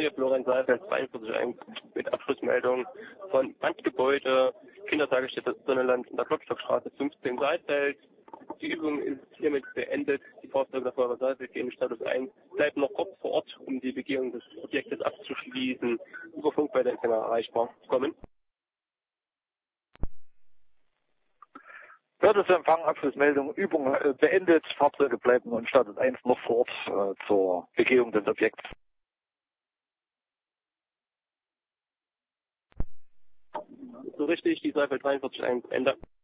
hier Florian Saalfeld, 42.1 mit Abschlussmeldung von Brandgebäude, Kindertagesstätte Sonnenland in der Klopstockstraße 15 Saalfeld. Die Übung ist hiermit beendet. Die Fahrzeuge der Feuerwehr Saalfeld gehen in Status 1, bleiben noch kurz vor Ort, um die Begehung des Objektes abzuschließen. Über Funk bei der Empfänger erreichbar. Kommen. Hörte zu Empfang, Abschlussmeldung, Übung beendet, Fahrzeuge bleiben in Status 1 noch vor Ort zur Begehung des Objekts. So richtig, die Saalfeld 43.1 Ende.